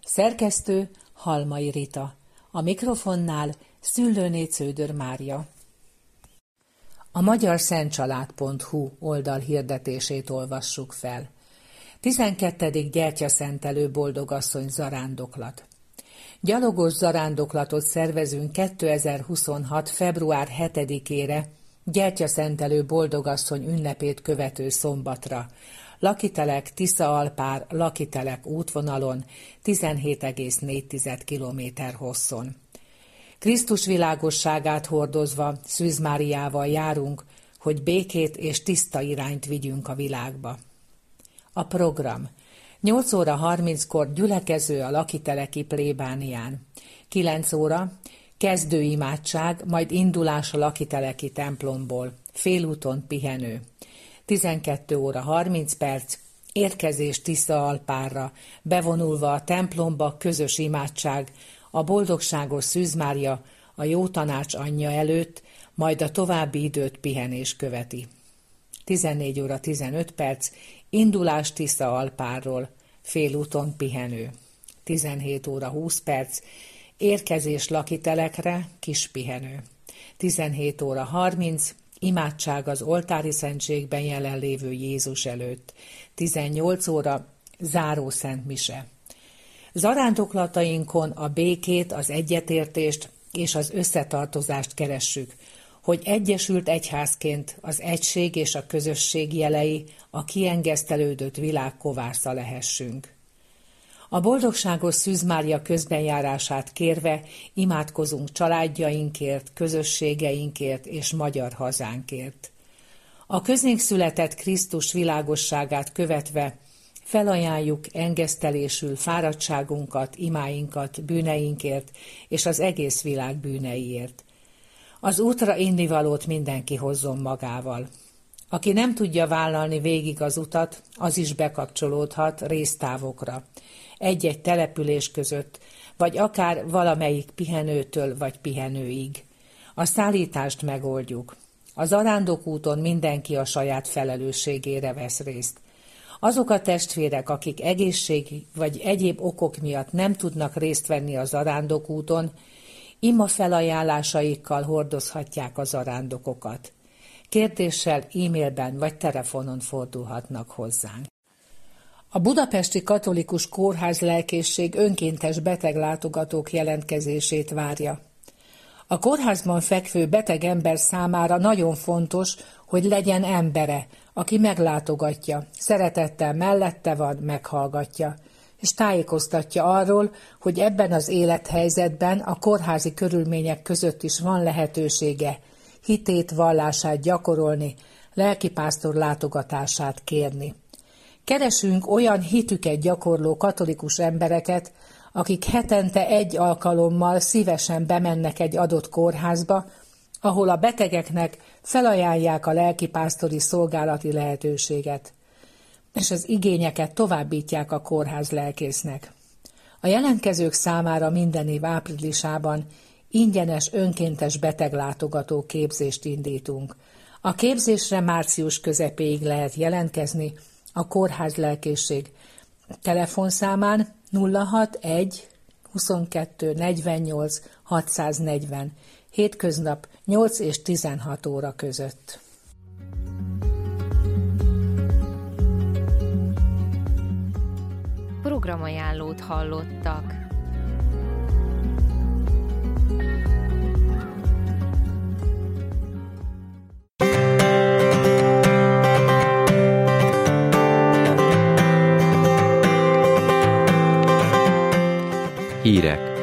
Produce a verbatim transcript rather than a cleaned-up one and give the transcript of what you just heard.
Szerkesztő Halmai Rita. A mikrofonnál Szüllőné Cződör Mária. A magyarszentcsalád pont hu oldal hirdetését olvassuk fel. tizenkettedik gyertyaszentelő boldogasszony zarándoklat. Gyalogos zarándoklatot szervezünk kétezer-huszonhat. február hetedikére, gyertyaszentelő boldogasszony ünnepét követő szombatra. Lakitelek Tisza-Alpár Lakitelek útvonalon, tizenhét egész négy kilométer hosszon. Krisztus világosságát hordozva Szűz Máriával járunk, hogy békét és tiszta irányt vigyünk a világba. A program. nyolc óra harminckor gyülekező a lakiteleki plébánián. kilenc óra kezdőimádság, majd indulás a lakiteleki templomból. Félúton pihenő. tizenkét óra harminc perc érkezés Tisza-Alpárra, bevonulva a templomba közös imádság, a boldogságos Szűz Mária a jó tanács anyja előtt, majd a további időt pihenés követi. tizennégy óra tizenöt perc indulás Tisza-Alpárról, félúton pihenő. tizenhét óra húsz perc érkezés lakitelekre, kis pihenő. tizenhét óra harminc imádság az oltári szentségben jelenlévő Jézus előtt. tizennyolc óra záró szent mise. Zarándoklatainkon a békét, az egyetértést és az összetartozást keressük, hogy egyesült egyházként az egység és a közösség jelei, a kiengesztelődött világ kovásza lehessünk. A boldogságos Szűz Mária közbenjárását kérve imádkozunk családjainkért, közösségeinkért és magyar hazánkért. A közénk született Krisztus világosságát követve felajánljuk engesztelésül fáradtságunkat, imáinkat, bűneinkért és az egész világ bűneiért. Az útra indivalót mindenki hozzon magával. Aki nem tudja vállalni végig az utat, az is bekapcsolódhat résztávokra, egy-egy település között, vagy akár valamelyik pihenőtől vagy pihenőig. A szállítást megoldjuk. A zarándokúton mindenki a saját felelősségére vesz részt. Azok a testvérek, akik egészségi vagy egyéb okok miatt nem tudnak részt venni a zarándokúton, ima felajánlásaikkal hordozhatják a zarándokokat. Kérdéssel, e-mailben vagy telefonon fordulhatnak hozzánk. A Budapesti Katolikus Kórház lelkészség önkéntes beteglátogatók jelentkezését várja. A kórházban fekvő beteg ember számára nagyon fontos, hogy legyen embere, aki meglátogatja, szeretettel mellette van, meghallgatja, és tájékoztatja arról, hogy ebben az élethelyzetben a kórházi körülmények között is van lehetősége hitét, vallását gyakorolni, lelkipásztor látogatását kérni. Keresünk olyan hitüket gyakorló katolikus embereket, akik hetente egy alkalommal szívesen bemennek egy adott kórházba, ahol a betegeknek felajánlják a lelkipásztori szolgálati lehetőséget, és az igényeket továbbítják a kórház lelkésznek. A jelentkezők számára minden év áprilisában ingyenes önkéntes beteglátogató képzést indítunk. A képzésre március közepéig lehet jelentkezni a kórház lelkészség telefonszámán nulla hatvanegy huszonkettő negyvennyolc hatszáznegyven, hétköznap nyolc és tizenhat óra között. Programajánlót hallottak. Hírek.